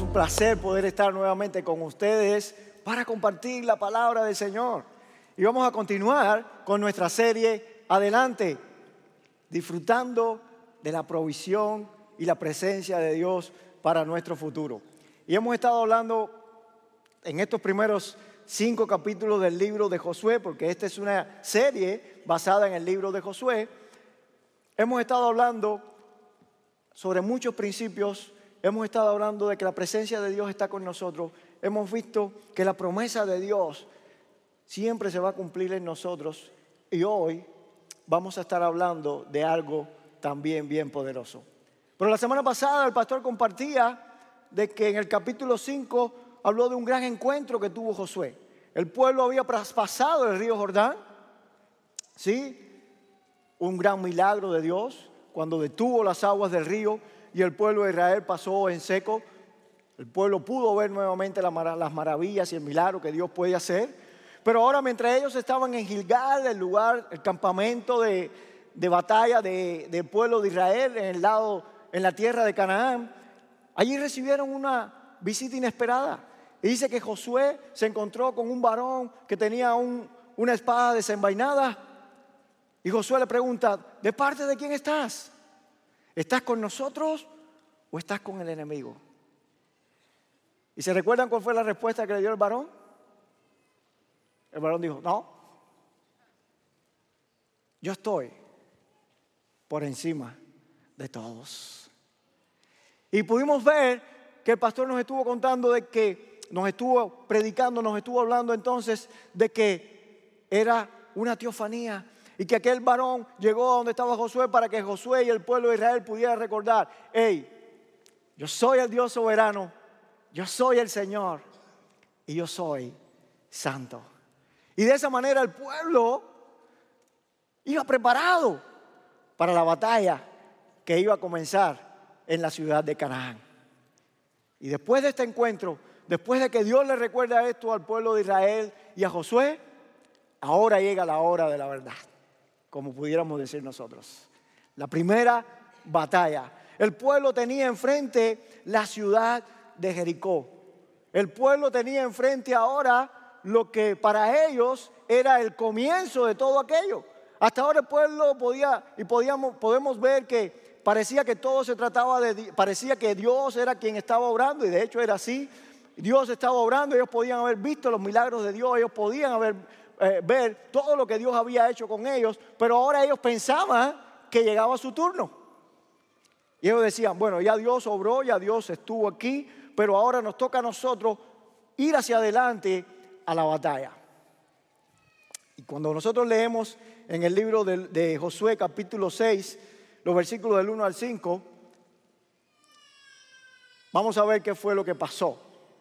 un placer poder estar nuevamente con ustedes para compartir la palabra del Señor. Y vamos a continuar con nuestra serie Adelante, disfrutando de la provisión y la presencia de Dios para nuestro futuro. Y hemos estado hablando en estos primeros 5 capítulos del libro de Josué, porque esta es una serie basada en el libro de Josué. Hemos estado hablando sobre muchos principios. Hemos estado hablando de que la presencia de Dios está con nosotros. Hemos visto que la promesa de Dios siempre se va a cumplir en nosotros. Y hoy vamos a estar hablando de algo también bien poderoso. Pero la semana pasada el pastor compartía de que en el capítulo 5 habló de un gran encuentro que tuvo Josué. El pueblo había traspasado el río Jordán. ¿Sí? Un gran milagro de Dios cuando detuvo las aguas del río y el pueblo de Israel pasó en seco. El pueblo pudo ver nuevamente las maravillas y el milagro que Dios puede hacer. Pero ahora, mientras ellos estaban en Gilgal, el lugar, el campamento de batalla del pueblo de Israel, en la tierra de Canaán, allí recibieron una visita inesperada. Y dice que Josué se encontró con un varón que tenía una espada desenvainada. Y Josué le pregunta: ¿de parte de quién estás? ¿Estás con nosotros o estás con el enemigo? ¿Y se recuerdan cuál fue la respuesta que le dio el varón? El varón dijo: no, yo estoy por encima de todos. Y pudimos ver que el pastor nos estuvo contando de que nos estuvo predicando, nos estuvo hablando entonces de que era una teofanía. Y que aquel varón llegó a donde estaba Josué para que Josué y el pueblo de Israel pudieran recordar: hey, yo soy el Dios soberano, yo soy el Señor y yo soy santo. Y de esa manera el pueblo iba preparado para la batalla que iba a comenzar en la ciudad de Canaán. Y después de este encuentro, después de que Dios le recuerda esto al pueblo de Israel y a Josué, ahora llega la hora de la verdad, como pudiéramos decir nosotros. La primera batalla. El pueblo tenía enfrente la ciudad de Jericó. El pueblo tenía enfrente ahora lo que para ellos era el comienzo de todo aquello. Hasta ahora el pueblo podemos ver que parecía que todo se trataba parecía que Dios era quien estaba obrando, y de hecho era así. Dios estaba obrando, ellos podían haber visto los milagros de Dios, ellos podían ver todo lo que Dios había hecho con ellos, pero ahora ellos pensaban que llegaba su turno. Y ellos decían: bueno, ya Dios obró, ya Dios estuvo aquí, pero ahora nos toca a nosotros ir hacia adelante a la batalla. Y cuando nosotros leemos en el libro de Josué capítulo 6, los versículos del 1 al 5, vamos a ver qué fue lo que pasó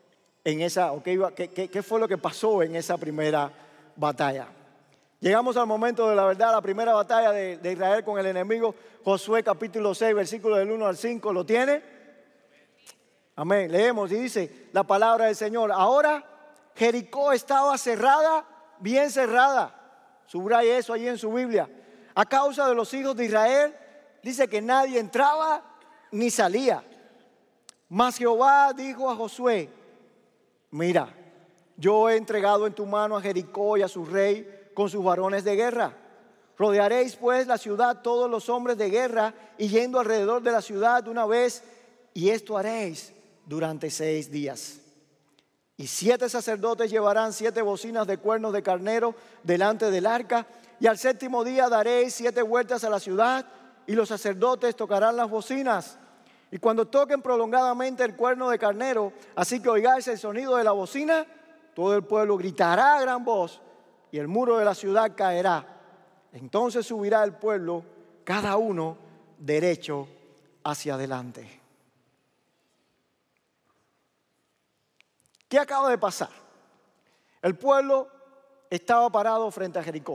qué fue lo que pasó en esa primera batalla. Llegamos al momento de la verdad, la primera batalla de Israel con el enemigo. Josué capítulo 6, versículos del 1 al 5, ¿lo tiene? Amén. Leemos y dice la palabra del Señor: ahora Jericó estaba cerrada, bien cerrada. Subraya eso allí en su Biblia. A causa de los hijos de Israel, dice que nadie entraba ni salía. Mas Jehová dijo a Josué: mira, yo he entregado en tu mano a Jericó y a su rey con sus varones de guerra. Rodearéis pues la ciudad todos los hombres de guerra, y yendo alrededor de la ciudad una vez, y esto haréis durante 6 días. Y 7 sacerdotes llevarán 7 bocinas de cuernos de carnero delante del arca, y al 7º día daréis 7 vueltas a la ciudad, y los sacerdotes tocarán las bocinas. Y cuando toquen prolongadamente el cuerno de carnero, así que oigáis el sonido de la bocina, todo el pueblo gritará a gran voz, y el muro de la ciudad caerá. Entonces subirá el pueblo, cada uno derecho hacia adelante. ¿Qué acaba de pasar? El pueblo estaba parado frente a Jericó.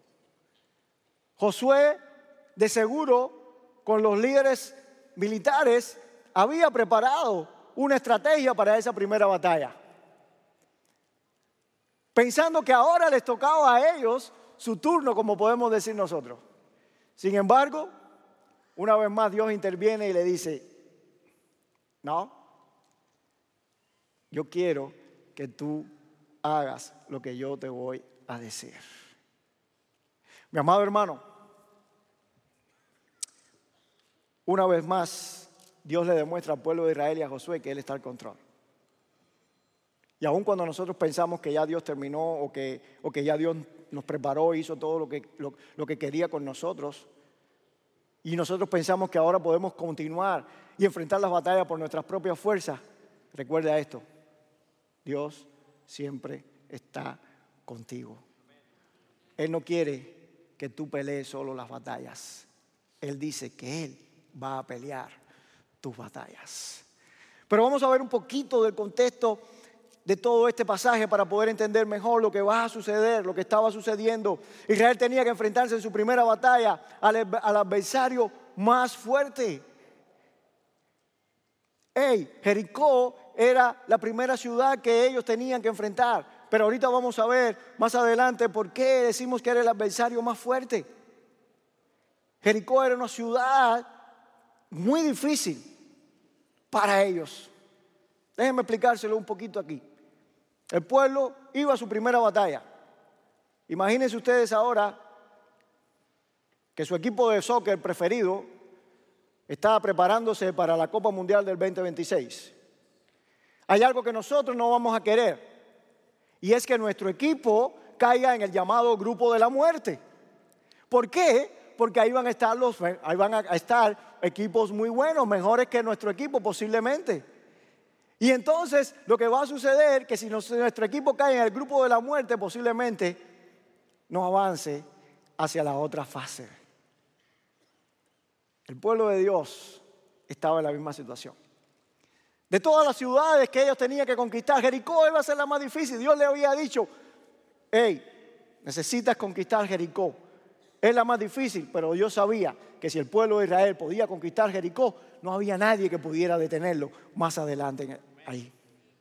Josué, de seguro, con los líderes militares, había preparado una estrategia para esa primera batalla, pensando que ahora les tocaba a ellos su turno, como podemos decir nosotros. Sin embargo, una vez más Dios interviene y le dice: no, yo quiero que tú hagas lo que yo te voy a decir. Mi amado hermano, una vez más, Dios le demuestra al pueblo de Israel y a Josué que Él está al control. Y aun cuando nosotros pensamos que ya Dios terminó o que ya Dios nos preparó, hizo todo lo que quería con nosotros, y nosotros pensamos que ahora podemos continuar y enfrentar las batallas por nuestras propias fuerzas, recuerda esto: Dios siempre está contigo. Él no quiere que tú pelees solo las batallas. Él dice que Él va a pelear tus batallas. Pero vamos a ver un poquito del contexto de todo este pasaje para poder entender mejor lo que va a suceder, lo que estaba sucediendo. Israel tenía que enfrentarse en su primera batalla al adversario más fuerte. Jericó era la primera ciudad que ellos tenían que enfrentar. Pero ahorita vamos a ver más adelante por qué decimos que era el adversario más fuerte. Jericó era una ciudad muy difícil para ellos. Déjenme explicárselo un poquito aquí. El pueblo iba a su primera batalla. Imagínense ustedes ahora que su equipo de soccer preferido está preparándose para la Copa Mundial del 2026. Hay algo que nosotros no vamos a querer, y es que nuestro equipo caiga en el llamado grupo de la muerte. ¿Por qué? Porque ahí van a estar equipos muy buenos, mejores que nuestro equipo posiblemente. Y entonces lo que va a suceder es que si nuestro equipo cae en el grupo de la muerte, posiblemente no avance hacia la otra fase. El pueblo de Dios estaba en la misma situación. De todas las ciudades que ellos tenían que conquistar, Jericó iba a ser la más difícil. Dios le había dicho: necesitas conquistar Jericó. Es la más difícil, pero Dios sabía que si el pueblo de Israel podía conquistar Jericó, no había nadie que pudiera detenerlo más adelante ahí.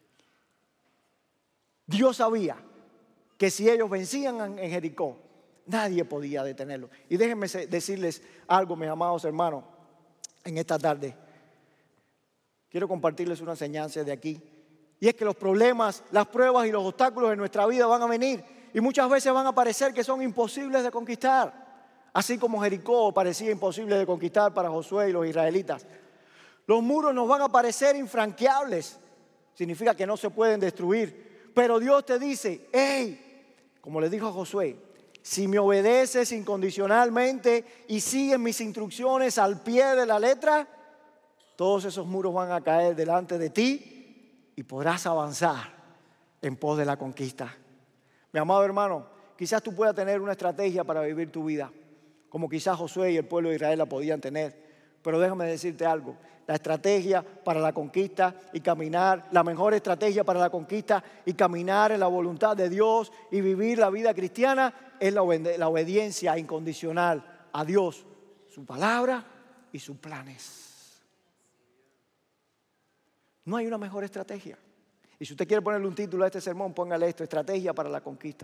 Dios sabía que si ellos vencían en Jericó, nadie podía detenerlo. Y déjenme decirles algo, mis amados hermanos, en esta tarde. Quiero compartirles una enseñanza de aquí. Y es que los problemas, las pruebas y los obstáculos en nuestra vida van a venir. Y muchas veces van a parecer que son imposibles de conquistar. Así como Jericó parecía imposible de conquistar para Josué y los israelitas. Los muros nos van a parecer infranqueables. Significa que no se pueden destruir. Pero Dios te dice: como le dijo a Josué, si me obedeces incondicionalmente y sigues mis instrucciones al pie de la letra, todos esos muros van a caer delante de ti y podrás avanzar en pos de la conquista. Mi amado hermano, quizás tú puedas tener una estrategia para vivir tu vida, como quizás Josué y el pueblo de Israel la podían tener. Pero déjame decirte algo: la estrategia para la conquista y caminar, la mejor estrategia para la conquista y caminar en la voluntad de Dios y vivir la vida cristiana es la obediencia incondicional a Dios, su palabra y sus planes. No hay una mejor estrategia. Y si usted quiere ponerle un título a este sermón, póngale esto: estrategia para la conquista.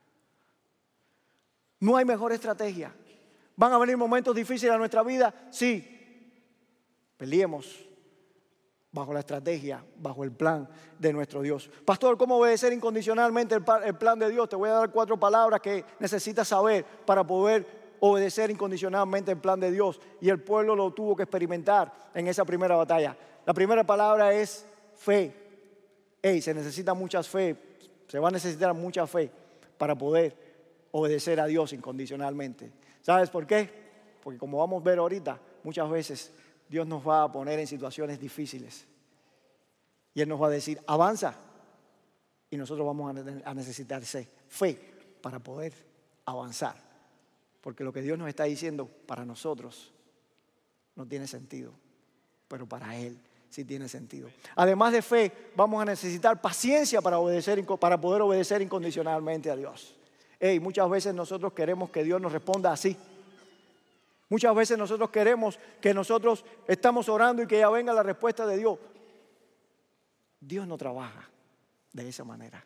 No hay mejor estrategia. ¿Van a venir momentos difíciles a nuestra vida? Sí. Peleemos bajo la estrategia, bajo el plan de nuestro Dios. Pastor, ¿cómo obedecer incondicionalmente el plan de Dios? Te voy a dar 4 palabras que necesitas saber para poder obedecer incondicionalmente el plan de Dios. Y el pueblo lo tuvo que experimentar en esa primera batalla. La primera palabra es fe. Se necesita mucha fe. Se va a necesitar mucha fe para poder obedecer a Dios incondicionalmente. ¿Sabes por qué? Porque como vamos a ver ahorita, muchas veces Dios nos va a poner en situaciones difíciles. Y Él nos va a decir: avanza. Y nosotros vamos a necesitar fe para poder avanzar. Porque lo que Dios nos está diciendo para nosotros no tiene sentido, pero para Él sí tiene sentido. Además de fe, vamos a necesitar paciencia para poder obedecer incondicionalmente a Dios. Muchas veces nosotros queremos que Dios nos responda así. Muchas veces nosotros queremos que nosotros estamos orando y que ya venga la respuesta de Dios. Dios no trabaja de esa manera.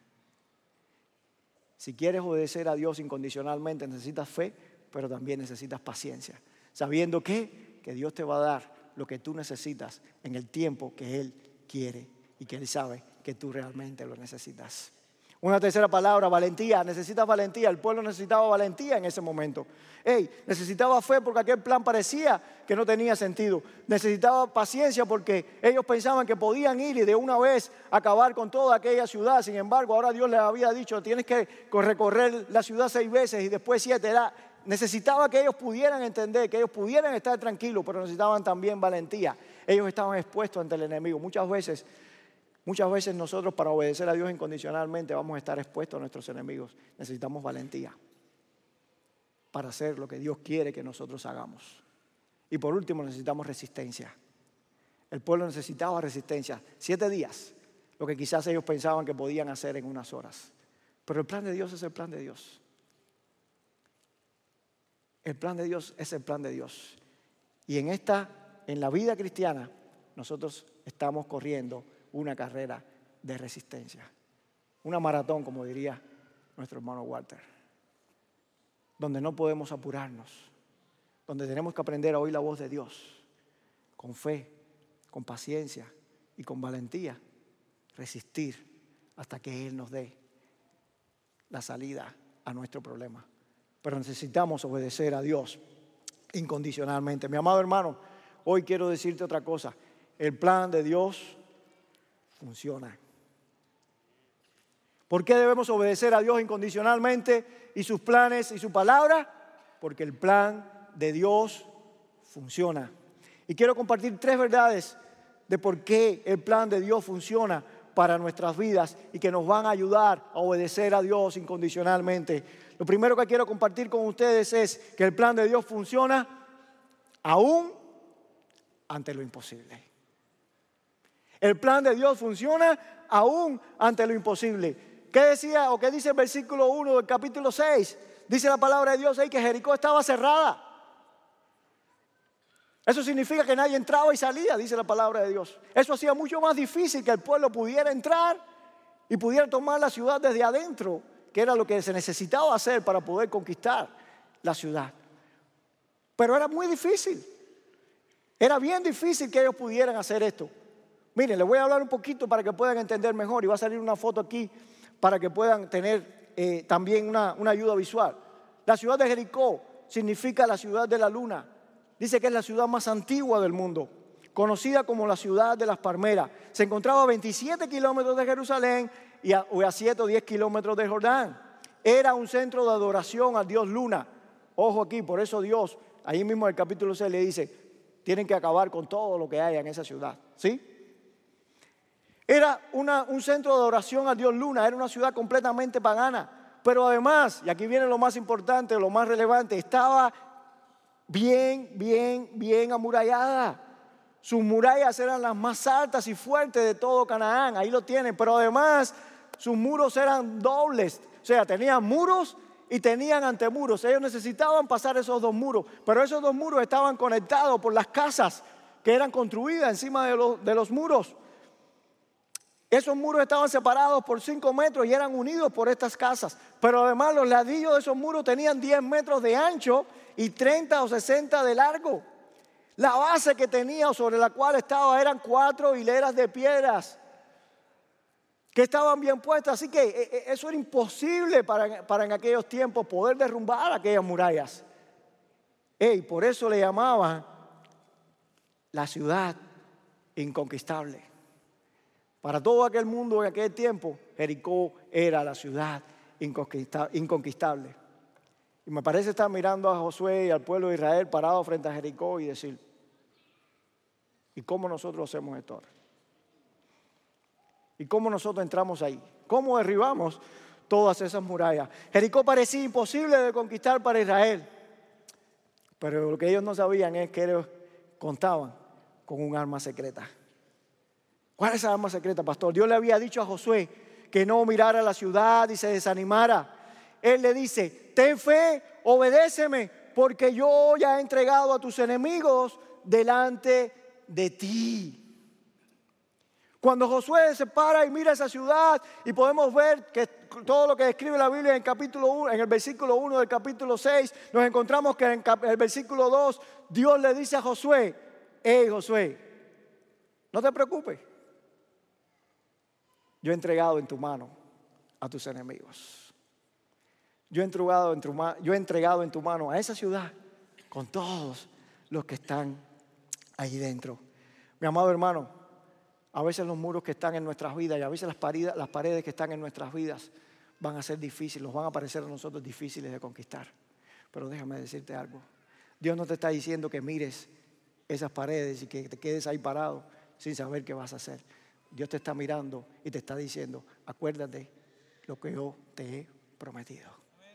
Si quieres obedecer a Dios incondicionalmente, necesitas fe, pero también necesitas paciencia. Sabiendo que Dios te va a dar lo que tú necesitas en el tiempo que Él quiere y que Él sabe que tú realmente lo necesitas. Una tercera palabra, valentía. Necesitas valentía. El pueblo necesitaba valentía en ese momento. Necesitaba fe porque aquel plan parecía que no tenía sentido. Necesitaba paciencia porque ellos pensaban que podían ir y de una vez acabar con toda aquella ciudad. Sin embargo, ahora Dios les había dicho, tienes que recorrer la ciudad 6 veces y después 7. Necesitaba que ellos pudieran entender, que ellos pudieran estar tranquilos, pero necesitaban también valentía. Ellos estaban expuestos ante el enemigo. Muchas veces nosotros, para obedecer a Dios incondicionalmente, vamos a estar expuestos a nuestros enemigos. Necesitamos valentía para hacer lo que Dios quiere que nosotros hagamos. Y por último, necesitamos resistencia. El pueblo necesitaba resistencia. 7 días, lo que quizás ellos pensaban que podían hacer en unas horas. Pero el plan de Dios es el plan de Dios. El plan de Dios es el plan de Dios. Y en la vida cristiana, nosotros estamos corriendo una carrera de resistencia. Una maratón, como diría nuestro hermano Walter. Donde no podemos apurarnos. Donde tenemos que aprender a oír la voz de Dios. Con fe, con paciencia y con valentía. Resistir hasta que Él nos dé la salida a nuestro problema. Pero necesitamos obedecer a Dios incondicionalmente. Mi amado hermano, hoy quiero decirte otra cosa. El plan de Dios funciona. ¿Por qué debemos obedecer a Dios incondicionalmente y sus planes y su palabra? Porque el plan de Dios funciona. Y quiero compartir 3 verdades de por qué el plan de Dios funciona para nuestras vidas y que nos van a ayudar a obedecer a Dios incondicionalmente. Lo primero que quiero compartir con ustedes es que el plan de Dios funciona aún ante lo imposible. El plan de Dios funciona aún ante lo imposible. ¿Qué decía o qué dice el versículo 1 del capítulo 6? Dice la palabra de Dios ahí que Jericó estaba cerrada. Eso significa que nadie entraba y salía, dice la palabra de Dios. Eso hacía mucho más difícil que el pueblo pudiera entrar y pudiera tomar la ciudad desde adentro, que era lo que se necesitaba hacer para poder conquistar la ciudad. Pero era muy difícil. Era bien difícil que ellos pudieran hacer esto. Miren, les voy a hablar un poquito para que puedan entender mejor y va a salir una foto aquí para que puedan tener también una ayuda visual. La ciudad de Jericó significa la ciudad de la luna. Dice que es la ciudad más antigua del mundo, conocida como la ciudad de las palmeras. Se encontraba a 27 kilómetros de Jerusalén y a 7 o 10 kilómetros de Jordán. Era un centro de adoración al dios Luna. Ojo aquí, por eso Dios, ahí mismo en el capítulo 6 le dice, tienen que acabar con todo lo que haya en esa ciudad. ¿Sí? Era un centro de adoración al dios Luna, era una ciudad completamente pagana. Pero además, y aquí viene lo más importante, lo más relevante, estaba bien amurallada. Sus murallas eran las más altas y fuertes de todo Canaán, ahí lo tienen. Pero además, sus muros eran dobles, o sea, tenían muros y tenían antemuros. Ellos necesitaban pasar esos 2 muros, pero esos 2 muros estaban conectados por las casas que eran construidas encima de los muros. Esos muros estaban separados por 5 metros y eran unidos por estas casas. Pero además los ladrillos de esos muros tenían 10 metros de ancho y 30 o 60 de largo. La base que tenía o sobre la cual estaba eran 4 hileras de piedras que estaban bien puestas. Así que eso era imposible para en aquellos tiempos poder derrumbar aquellas murallas. Por eso le llamaban la ciudad inconquistable. Para todo aquel mundo en aquel tiempo, Jericó era la ciudad inconquistable. Y me parece estar mirando a Josué y al pueblo de Israel parado frente a Jericó y decir, ¿y cómo nosotros hacemos esto ahora? ¿Y cómo nosotros entramos ahí? ¿Cómo derribamos todas esas murallas? Jericó parecía imposible de conquistar para Israel. Pero lo que ellos no sabían es que ellos contaban con un arma secreta. ¿Cuál es esa arma secreta, pastor? Dios le había dicho a Josué que no mirara la ciudad y se desanimara. Él le dice, ten fe, obedéceme, porque yo ya he entregado a tus enemigos delante de ti. Cuando Josué se para y mira esa ciudad y podemos ver que todo lo que describe la Biblia en el capítulo 1, en el versículo 1 del capítulo 6, nos encontramos que en el versículo 2 Dios le dice a Josué, hey Josué, no te preocupes. yo he entregado en tu mano a tus enemigos. Yo he entregado en tu mano a esa ciudad con todos los que están allí dentro. Mi amado hermano, a veces los muros que están en nuestras vidas y a veces las paredes que están en nuestras vidas van a ser difíciles, nos van a parecer a nosotros difíciles de conquistar. Pero déjame decirte algo. Dios no te está diciendo que mires esas paredes y que te quedes ahí parado sin saber qué vas a hacer. Dios te está mirando y te está diciendo, acuérdate lo que yo te he prometido.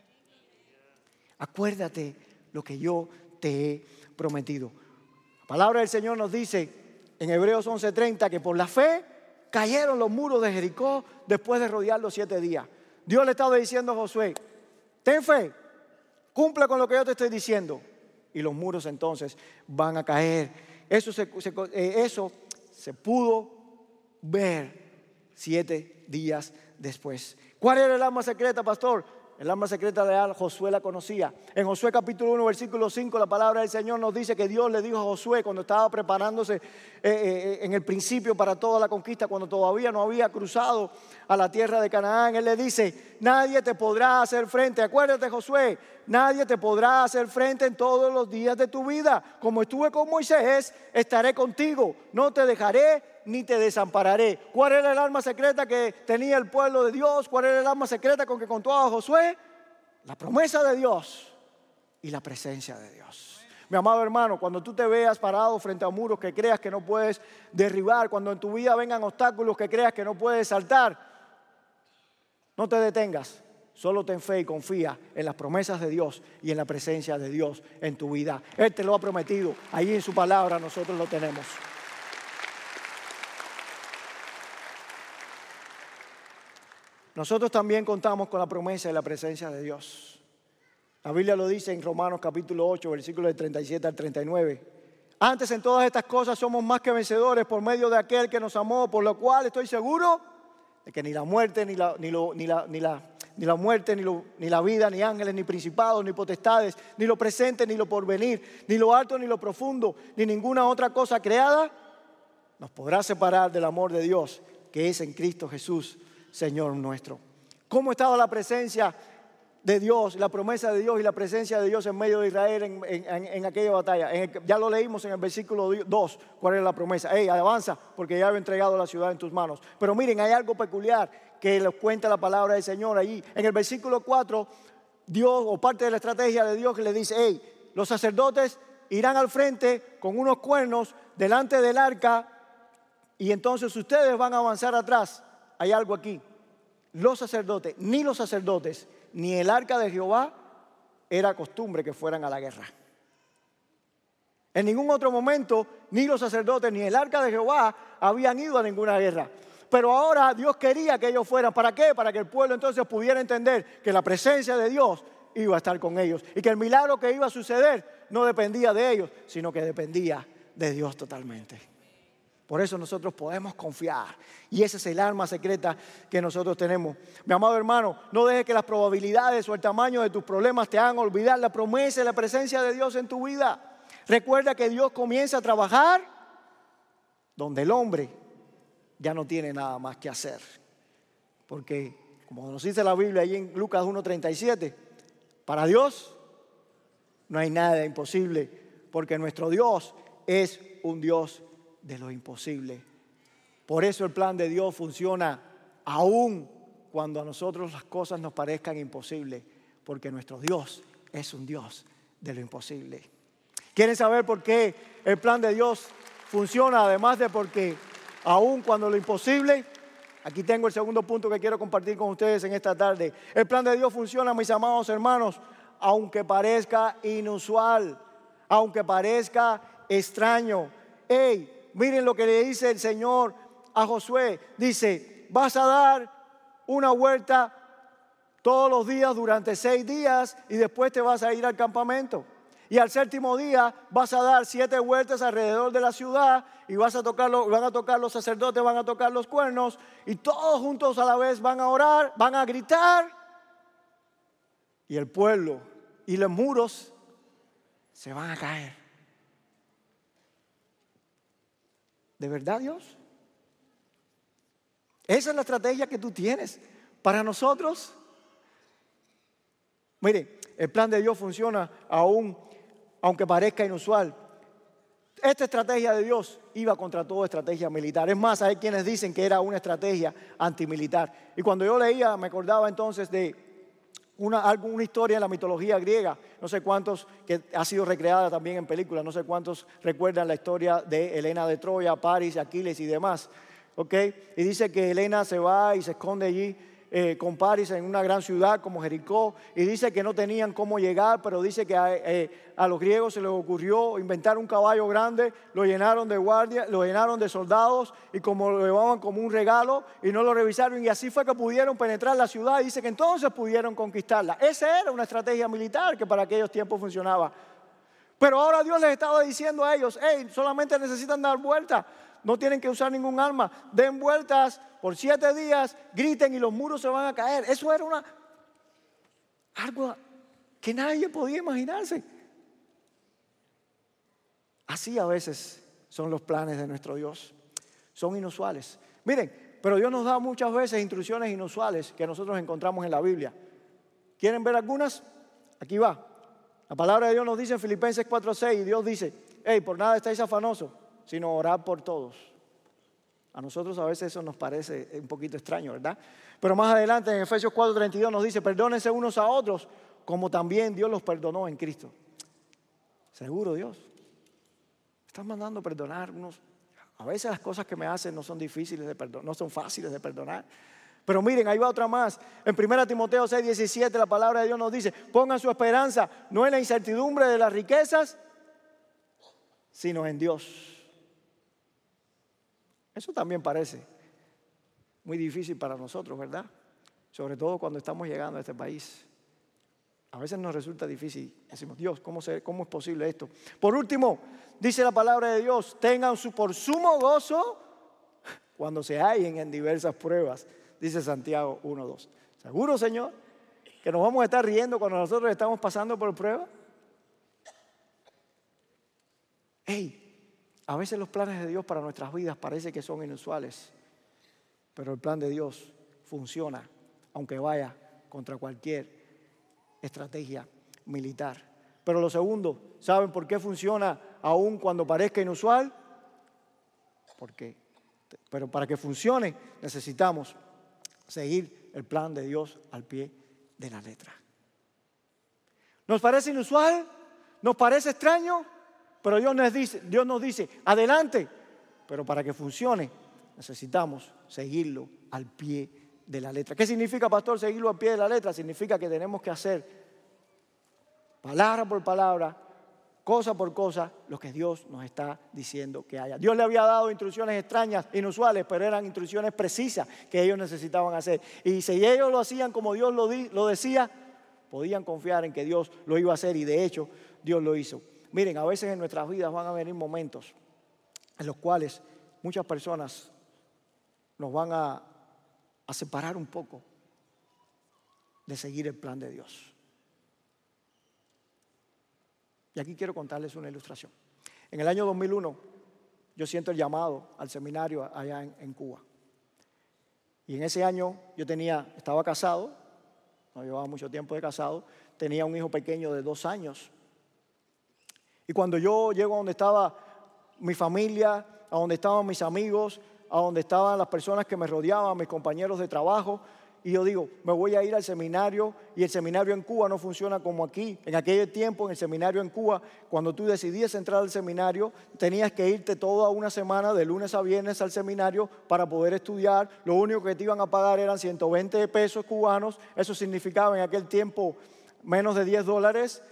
Acuérdate lo que yo te he prometido. La palabra del Señor nos dice en Hebreos 11:30 que por la fe cayeron los muros de Jericó después de rodearlos 7 días. Dios le estaba diciendo a Josué, ten fe, cumple con lo que yo te estoy diciendo. Y los muros entonces van a caer. Eso se pudo ver 7 días después. ¿Cuál era el arma secreta, pastor? El arma secreta de Josué la conocía. En Josué capítulo 1, versículo 5, la palabra del Señor nos dice que Dios le dijo a Josué cuando estaba preparándose en el principio para toda la conquista, cuando todavía no había cruzado a la tierra de Canaán. Él le dice, nadie te podrá hacer frente. Acuérdate, Josué, nadie te podrá hacer frente en todos los días de tu vida. Como estuve con Moisés, estaré contigo. No te dejaré ni te desampararé. ¿Cuál era el arma secreta que tenía el pueblo de Dios? ¿Cuál era el arma secreta con que contaba Josué? La promesa de Dios y la presencia de Dios. Mi amado hermano, cuando tú te veas parado frente a muros que creas que no puedes derribar, cuando en tu vida vengan obstáculos que creas que no puedes saltar, no te detengas. Solo ten fe y confía en las promesas de Dios y en la presencia de Dios en tu vida. Él te lo ha prometido. Ahí en su palabra nosotros lo tenemos. Nosotros también contamos con la promesa y la presencia de Dios. La Biblia lo dice en Romanos capítulo 8, versículos del 37 al 39. Antes en todas estas cosas somos más que vencedores por medio de aquel que nos amó, por lo cual estoy seguro de que ni la muerte, ni la vida, ni ángeles, ni principados, ni potestades, ni lo presente, ni lo porvenir, ni lo alto, ni lo profundo, ni ninguna otra cosa creada nos podrá separar del amor de Dios que es en Cristo Jesús, Señor nuestro. ¿Cómo estaba la presencia de Dios, la promesa de Dios y la presencia de Dios en medio de Israel en aquella batalla? Ya lo leímos en el versículo 2, cuál era la promesa. Avanza, porque ya he entregado la ciudad en tus manos. Pero miren, hay algo peculiar que les cuenta la palabra del Señor allí. En el versículo 4, Dios, o parte de la estrategia de Dios, que le dice, los sacerdotes irán al frente con unos cuernos delante del arca y entonces ustedes van a avanzar atrás. Hay algo aquí. Los sacerdotes, ni el arca de Jehová era costumbre que fueran a la guerra. En ningún otro momento, ni los sacerdotes ni el arca de Jehová habían ido a ninguna guerra. Pero ahora Dios quería que ellos fueran. ¿Para qué? Para que el pueblo entonces pudiera entender que la presencia de Dios iba a estar con ellos. Y que el milagro que iba a suceder no dependía de ellos, sino que dependía de Dios totalmente. Por eso nosotros podemos confiar. Y ese es el arma secreta que nosotros tenemos. Mi amado hermano, no dejes que las probabilidades o el tamaño de tus problemas te hagan olvidar la promesa y la presencia de Dios en tu vida. Recuerda que Dios comienza a trabajar donde el hombre ya no tiene nada más que hacer. Porque, como nos dice la Biblia ahí en Lucas 1:37, para Dios no hay nada imposible, porque nuestro Dios es un Dios de lo imposible. Por eso el plan de Dios funciona aún cuando a nosotros las cosas nos parezcan imposibles, porque nuestro Dios es un Dios de lo imposible. ¿Quieren saber por qué el plan de Dios funciona? Además de porque aún cuando lo imposible, aquí tengo el segundo punto que quiero compartir con ustedes en esta tarde. El plan de Dios funciona, mis amados hermanos, aunque parezca inusual, aunque parezca extraño. Miren lo que le dice el Señor a Josué. Dice, vas a dar una vuelta todos los días durante 6 días y después te vas a ir al campamento. Y al 7º día vas a dar 7 vueltas alrededor de la ciudad y van a tocar los sacerdotes, van a tocar los cuernos y todos juntos a la vez van a orar, van a gritar y el pueblo y los muros se van a caer. ¿De verdad, Dios? Esa es la estrategia que tú tienes para nosotros. Mire, el plan de Dios funciona aún aunque parezca inusual. Esta estrategia de Dios iba contra toda estrategia militar. Es más, hay quienes dicen que era una estrategia antimilitar. Y cuando yo leía, me acordaba entonces de una historia en la mitología griega, no sé cuántos, que ha sido recreada también en películas, no sé cuántos recuerdan la historia de Helena de Troya, París, Aquiles y demás. ¿Okay? Y dice que Helena se va y se esconde allí con París en una gran ciudad como Jericó, y dice que no tenían cómo llegar, pero dice que a los griegos se les ocurrió inventar un caballo grande, lo llenaron de guardias, lo llenaron de soldados, y como lo llevaban como un regalo y no lo revisaron, y así fue que pudieron penetrar la ciudad, y dice que entonces pudieron conquistarla. Esa era una estrategia militar que para aquellos tiempos funcionaba. Pero ahora Dios les estaba diciendo a ellos: hey, solamente necesitan dar vuelta, no tienen que usar ningún arma, den vueltas por 7 días, griten y los muros se van a caer. Eso era algo que nadie podía imaginarse. Así a veces son los planes de nuestro Dios, son inusuales. Miren, pero Dios nos da muchas veces instrucciones inusuales que nosotros encontramos en la Biblia. ¿Quieren ver algunas? Aquí va. La palabra de Dios nos dice en Filipenses 4:6, y Dios dice: hey, por nada estáis afanosos, sino orad por todos. A nosotros a veces eso nos parece un poquito extraño, ¿verdad? Pero más adelante en Efesios 4:32 nos dice: perdónense unos a otros, como también Dios los perdonó en Cristo. Seguro, Dios. Estás mandando perdonar unos. A veces las cosas que me hacen no son difíciles de perdonar, no son fáciles de perdonar. Pero miren, ahí va otra más. En 1 Timoteo 6:17 la palabra de Dios nos dice: pongan su esperanza no en la incertidumbre de las riquezas, sino en Dios. Eso también parece muy difícil para nosotros, ¿verdad? Sobre todo cuando estamos llegando a este país. A veces nos resulta difícil. Decimos: Dios, ¿cómo es posible esto? Por último, dice la palabra de Dios: tengan por sumo gozo cuando se hallen en diversas pruebas. Dice Santiago 1:2. ¿Seguro, Señor, que nos vamos a estar riendo cuando nosotros estamos pasando por pruebas? Hey, a veces los planes de Dios para nuestras vidas parece que son inusuales, pero el plan de Dios funciona aunque vaya contra cualquier estrategia militar. Pero lo segundo, ¿saben por qué funciona aún cuando parezca inusual? Pero para que funcione necesitamos seguir el plan de Dios al pie de la letra. ¿Nos parece inusual? ¿Nos parece extraño? Pero Dios nos dice, adelante. Pero para que funcione, necesitamos seguirlo al pie de la letra. ¿Qué significa, pastor, seguirlo al pie de la letra? Significa que tenemos que hacer, palabra por palabra, cosa por cosa, lo que Dios nos está diciendo que haya. Dios le había dado instrucciones extrañas, inusuales, pero eran instrucciones precisas que ellos necesitaban hacer. Y si ellos lo hacían como Dios lo decía, podían confiar en que Dios lo iba a hacer, y de hecho Dios lo hizo. Miren, a veces en nuestras vidas van a venir momentos en los cuales muchas personas nos van a separar un poco de seguir el plan de Dios. Y aquí quiero contarles una ilustración. En el año 2001, yo siento el llamado al seminario allá en Cuba. Y en ese año estaba casado, no llevaba mucho tiempo de casado, tenía un hijo pequeño de 2 años. Y cuando yo llego a donde estaba mi familia, a donde estaban mis amigos, a donde estaban las personas que me rodeaban, mis compañeros de trabajo, y yo digo, me voy a ir al seminario, y el seminario en Cuba no funciona como aquí. En aquel tiempo, en el seminario en Cuba, cuando tú decidías entrar al seminario, tenías que irte toda una semana, de lunes a viernes, al seminario para poder estudiar. Lo único que te iban a pagar eran 120 pesos cubanos. Eso significaba en aquel tiempo menos de $10.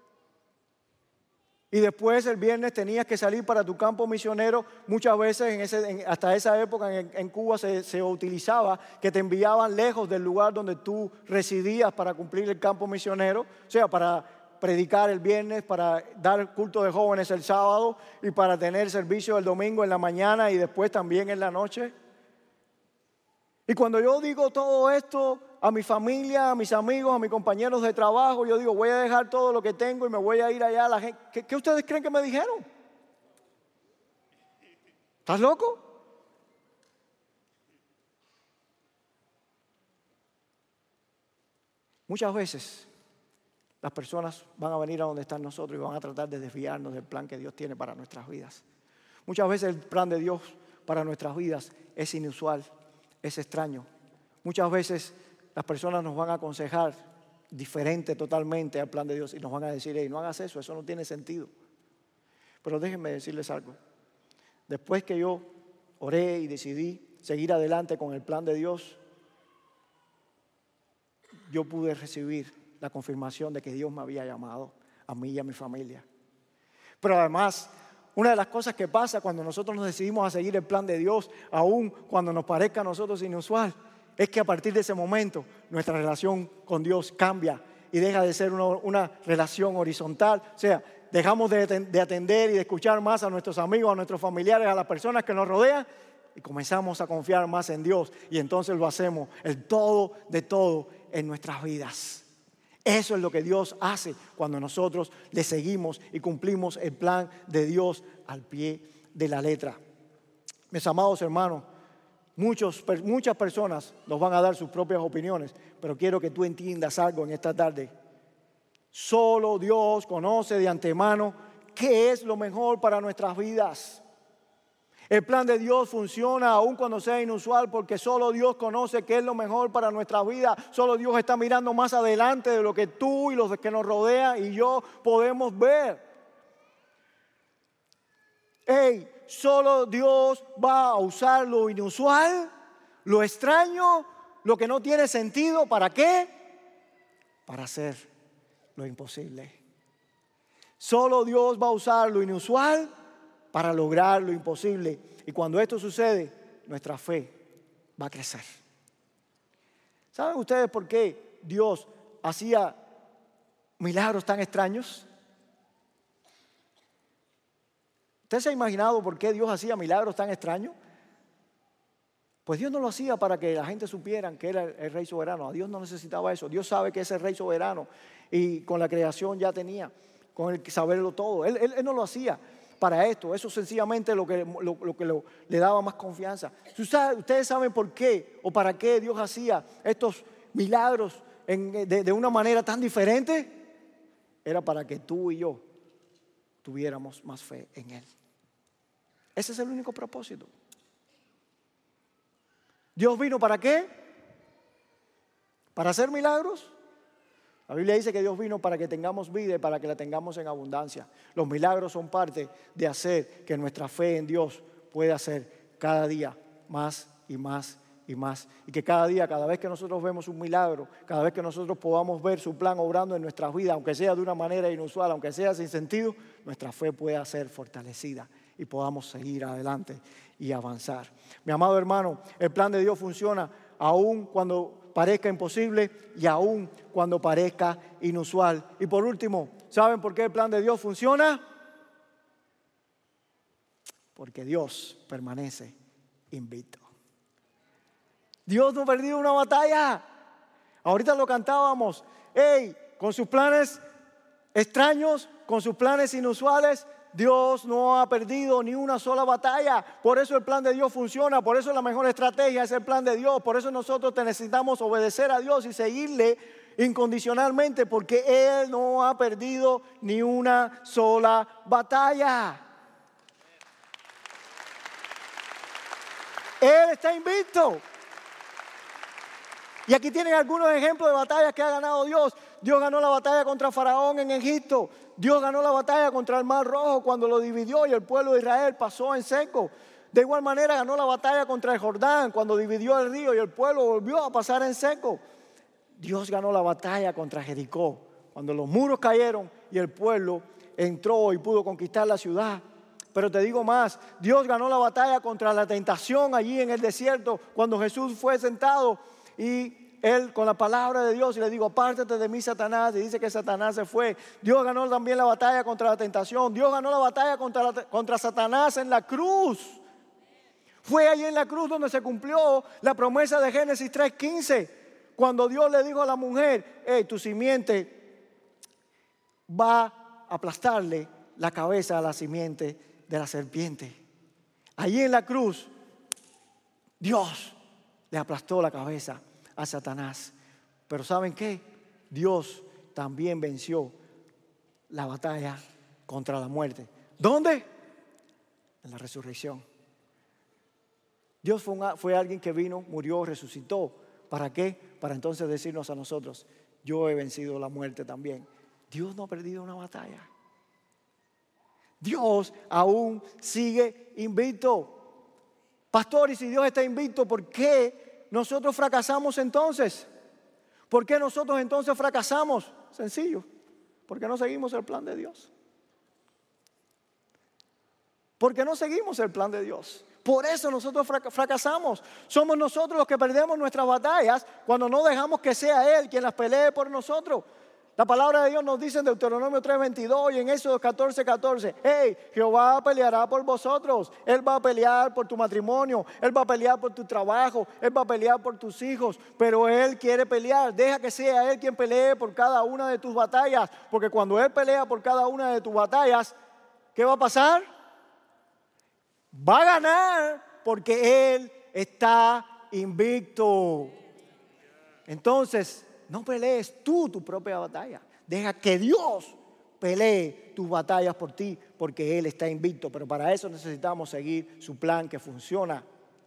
Y después el viernes tenías que salir para tu campo misionero. Muchas veces hasta esa época en Cuba se utilizaba que te enviaban lejos del lugar donde tú residías para cumplir el campo misionero. O sea, para predicar el viernes, para dar culto de jóvenes el sábado y para tener servicio el domingo en la mañana y después también en la noche. Y cuando yo digo todo esto a mi familia, a mis amigos, a mis compañeros de trabajo, yo digo, voy a dejar todo lo que tengo y me voy a ir allá a la gente. ¿Qué ustedes creen que me dijeron? ¿Estás loco? Muchas veces las personas van a venir a donde están nosotros y van a tratar de desviarnos del plan que Dios tiene para nuestras vidas. Muchas veces el plan de Dios para nuestras vidas es inusual, es extraño. Muchas veces las personas nos van a aconsejar diferente totalmente al plan de Dios y nos van a decir, hey, no hagas eso, eso no tiene sentido. Pero déjenme decirles algo. Después que yo oré y decidí seguir adelante con el plan de Dios, yo pude recibir la confirmación de que Dios me había llamado a mí y a mi familia. Pero además, una de las cosas que pasa cuando nosotros nos decidimos a seguir el plan de Dios, aun cuando nos parezca a nosotros inusual, es que a partir de ese momento nuestra relación con Dios cambia y deja de ser una relación horizontal. O sea, dejamos de atender y de escuchar más a nuestros amigos, a nuestros familiares, a las personas que nos rodean y comenzamos a confiar más en Dios. Y entonces lo hacemos el todo de todo en nuestras vidas. Eso es lo que Dios hace cuando nosotros le seguimos y cumplimos el plan de Dios al pie de la letra. Mis amados hermanos, muchas personas nos van a dar sus propias opiniones, pero quiero que tú entiendas algo en esta tarde. Solo Dios conoce de antemano qué es lo mejor para nuestras vidas. El plan de Dios funciona aun cuando sea inusual porque solo Dios conoce qué es lo mejor para nuestra vida. Solo Dios está mirando más adelante de lo que tú y los que nos rodean y yo podemos ver. Solo Dios va a usar lo inusual, lo extraño, lo que no tiene sentido. ¿Para qué? Para hacer lo imposible. Solo Dios va a usar lo inusual para lograr lo imposible. Y cuando esto sucede, nuestra fe va a crecer. ¿Saben ustedes por qué Dios hacía milagros tan extraños? ¿Usted se ha imaginado por qué Dios hacía milagros tan extraños? Pues Dios no lo hacía para que la gente supiera que era el Rey soberano. A Dios no necesitaba eso. Dios sabe que es el Rey soberano y con la creación ya tenía, con el saberlo todo. Él no lo hacía para esto. Eso sencillamente lo que le daba más confianza. ¿Ustedes saben por qué o para qué Dios hacía estos milagros de una manera tan diferente? Era para que tú y yo tuviéramos más fe en Él. Ese es el único propósito. ¿Dios vino para qué? ¿Para hacer milagros? La Biblia dice que Dios vino para que tengamos vida y para que la tengamos en abundancia. Los milagros son parte de hacer que nuestra fe en Dios pueda ser cada día más y más y más. Y que cada día, cada vez que nosotros vemos un milagro, cada vez que nosotros podamos ver su plan obrando en nuestras vidas, aunque sea de una manera inusual, aunque sea sin sentido, nuestra fe pueda ser fortalecida y podamos seguir adelante y avanzar. Mi amado hermano, el plan de Dios funciona aún cuando parezca imposible y aún cuando parezca inusual. Y por último, ¿saben por qué el plan de Dios funciona? Porque Dios permanece invicto. Dios no ha perdido una batalla. Ahorita lo cantábamos. Con sus planes extraños, con sus planes inusuales, Dios no ha perdido ni una sola batalla. Por eso el plan de Dios funciona. Por eso la mejor estrategia es el plan de Dios. Por eso nosotros necesitamos obedecer a Dios y seguirle incondicionalmente, porque Él no ha perdido ni una sola batalla. Él está invicto. Y aquí tienen algunos ejemplos de batallas que ha ganado Dios. Dios ganó la batalla contra Faraón en Egipto. Dios ganó la batalla contra el Mar Rojo cuando lo dividió y el pueblo de Israel pasó en seco. De igual manera ganó la batalla contra el Jordán cuando dividió el río y el pueblo volvió a pasar en seco. Dios ganó la batalla contra Jericó cuando los muros cayeron y el pueblo entró y pudo conquistar la ciudad. Pero te digo más, Dios ganó la batalla contra la tentación allí en el desierto cuando Jesús fue sentado y Él con la palabra de Dios y le digo, apártate de mí, Satanás, y dice que Satanás se fue. Dios ganó también la batalla contra la tentación. Dios ganó la batalla contra Satanás en la cruz. Fue allí en la cruz donde se cumplió la promesa de Génesis 3:15, cuando Dios le dijo a la mujer, tu simiente va a aplastarle la cabeza a la simiente de la serpiente. Allí en la cruz, Dios le aplastó la cabeza a Satanás. Pero ¿saben qué? Dios también venció la batalla contra la muerte. ¿Dónde? En la resurrección. Dios fue alguien que vino, murió, resucitó. ¿Para qué? Para entonces decirnos a nosotros, yo he vencido la muerte también. Dios no ha perdido una batalla. Dios aún sigue invicto. Pastor, y si Dios está invicto, ¿por qué nosotros fracasamos entonces? ¿Por qué nosotros entonces fracasamos? Sencillo, porque no seguimos el plan de Dios. Porque no seguimos el plan de Dios. Por eso nosotros fracasamos. Somos nosotros los que perdemos nuestras batallas cuando no dejamos que sea Él quien las pelee por nosotros. La palabra de Dios nos dice en Deuteronomio 3:22 y en Éxodo 14:14, hey, Jehová peleará por vosotros. Él va a pelear por tu matrimonio, Él va a pelear por tu trabajo, Él va a pelear por tus hijos, pero Él quiere pelear. Deja que sea Él quien pelee por cada una de tus batallas, porque cuando Él pelea por cada una de tus batallas, ¿qué va a pasar? Va a ganar porque Él está invicto. Entonces, no pelees tú tu propia batalla. Deja que Dios pelee tus batallas por ti, porque Él está invicto. Pero para eso necesitamos seguir su plan que funciona.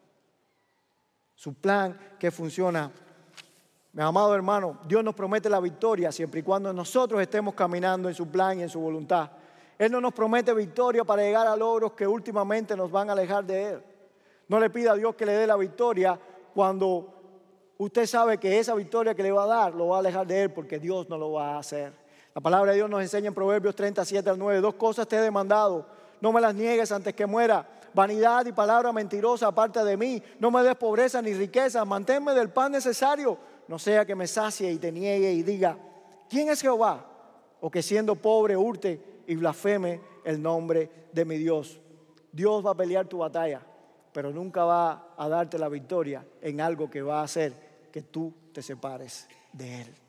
Su plan que funciona. Mi amado hermano, Dios nos promete la victoria siempre y cuando nosotros estemos caminando en su plan y en su voluntad. Él no nos promete victoria para llegar a logros que últimamente nos van a alejar de Él. No le pida a Dios que le dé la victoria cuando usted sabe que esa victoria que le va a dar lo va a alejar de Él, porque Dios no lo va a hacer. La palabra de Dios nos enseña en Proverbios 37:9, 2 cosas te he demandado, no me las niegues antes que muera. Vanidad y palabra mentirosa aparte de mí, no me des pobreza ni riqueza, manténme del pan necesario, no sea que me sacie y te niegue y diga, ¿quién es Jehová? O que siendo pobre hurte y blasfeme el nombre de mi Dios. Dios va a pelear tu batalla, pero nunca va a darte la victoria en algo que va a hacer que tú te separes de Él.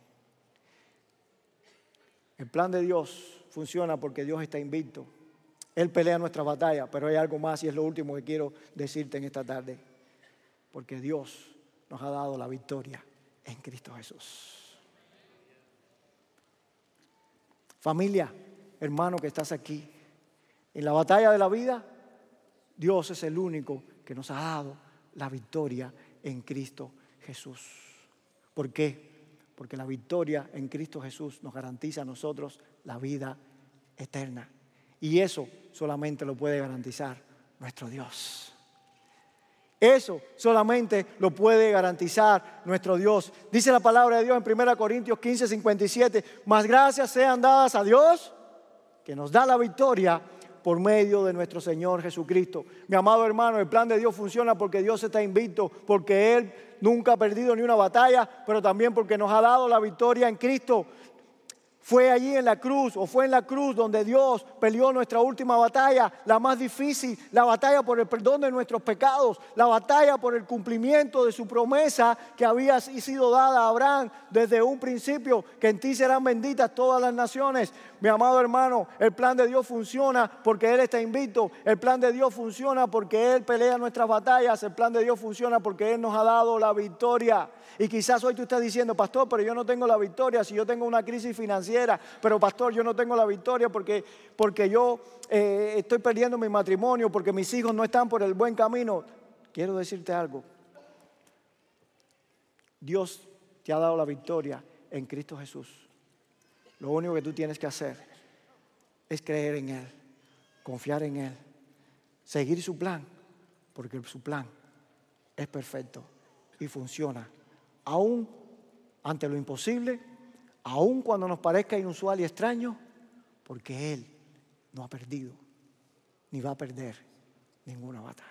El plan de Dios funciona porque Dios está invicto. Él pelea nuestras batallas, pero hay algo más y es lo último que quiero decirte en esta tarde. Porque Dios nos ha dado la victoria en Cristo Jesús. Familia, hermano que estás aquí, en la batalla de la vida, Dios es el único que nos ha dado la victoria en Cristo Jesús. ¿Por qué? Porque la victoria en Cristo Jesús nos garantiza a nosotros la vida eterna. Y eso solamente lo puede garantizar nuestro Dios. Eso solamente lo puede garantizar nuestro Dios. Dice la palabra de Dios en 1 Corintios 15:57, mas gracias sean dadas a Dios que nos da la victoria por medio de nuestro Señor Jesucristo. Mi amado hermano, el plan de Dios funciona porque Dios está invicto, porque Él nunca ha perdido ni una batalla, pero también porque nos ha dado la victoria en Cristo. Fue allí en la cruz, o fue en la cruz donde Dios peleó nuestra última batalla, la más difícil, la batalla por el perdón de nuestros pecados, la batalla por el cumplimiento de su promesa que había sido dada a Abraham desde un principio, que en ti serán benditas todas las naciones. Mi amado hermano, el plan de Dios funciona porque Él está invicto, el plan de Dios funciona porque Él pelea nuestras batallas, el plan de Dios funciona porque Él nos ha dado la victoria. Y quizás hoy tú estés diciendo, pastor, pero yo no tengo la victoria si yo tengo una crisis financiera. Pero pastor, yo no tengo la victoria porque yo estoy perdiendo mi matrimonio, porque mis hijos no están por el buen camino. Quiero decirte algo. Dios te ha dado la victoria en Cristo Jesús. Lo único que tú tienes que hacer es creer en Él, confiar en Él, seguir su plan, porque su plan es perfecto y funciona. Aún ante lo imposible, aun cuando nos parezca inusual y extraño, porque Él no ha perdido ni va a perder ninguna batalla.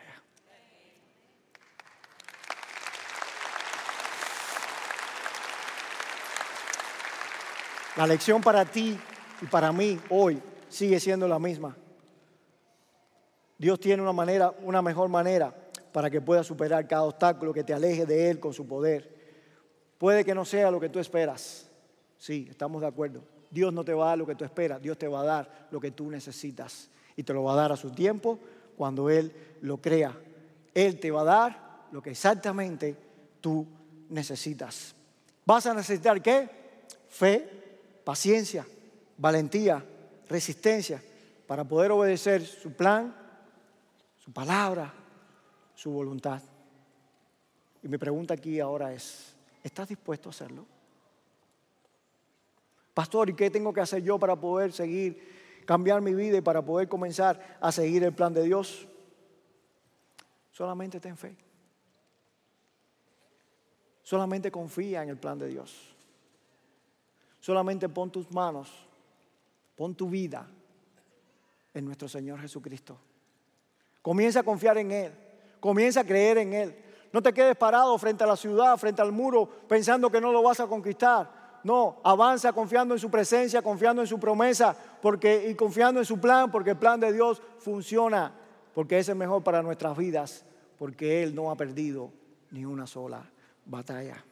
La lección para ti y para mí hoy sigue siendo la misma. Dios tiene una mejor manera para que puedas superar cada obstáculo que te aleje de Él con su poder. Puede que no sea lo que tú esperas. Sí, estamos de acuerdo. Dios no te va a dar lo que tú esperas. Dios te va a dar lo que tú necesitas. Y te lo va a dar a su tiempo cuando Él lo crea. Él te va a dar lo que exactamente tú necesitas. ¿Vas a necesitar qué? fe, paciencia, valentía, resistencia para poder obedecer su plan, su palabra, su voluntad. Y mi pregunta aquí ahora es, ¿estás dispuesto a hacerlo? Pastor, ¿y qué tengo que hacer yo para poder cambiar mi vida y para poder comenzar a seguir el plan de Dios? Solamente ten fe. Solamente confía en el plan de Dios. Solamente pon tus manos, pon tu vida en nuestro Señor Jesucristo. Comienza a confiar en Él. Comienza a creer en Él. No te quedes parado frente a la ciudad, frente al muro, pensando que no lo vas a conquistar. No, avanza confiando en su presencia, confiando en su promesa y confiando en su plan, porque el plan de Dios funciona, porque ese es mejor para nuestras vidas, porque Él no ha perdido ni una sola batalla.